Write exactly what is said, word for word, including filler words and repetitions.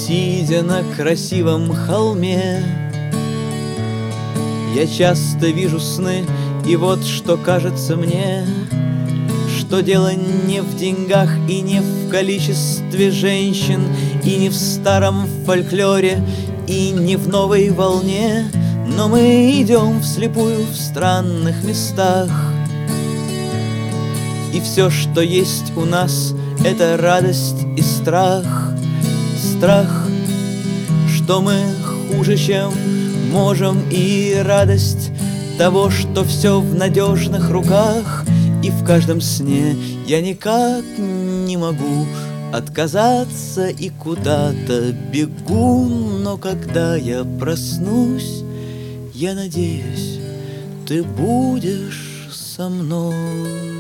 Сидя на красивом холме, я часто вижу сны, и вот что кажется мне, что дело не в деньгах и не в количестве женщин, и не в старом фольклоре, и не в новой волне, но мы идем вслепую в странных местах. И все, что есть у нас, это радость и страх. Страх, что мы хуже, чем можем, и радость того, что все в надежных руках. И в каждом сне я никак не могу отказаться и куда-то бегу. Но когда я проснусь, я надеюсь, ты будешь со мной.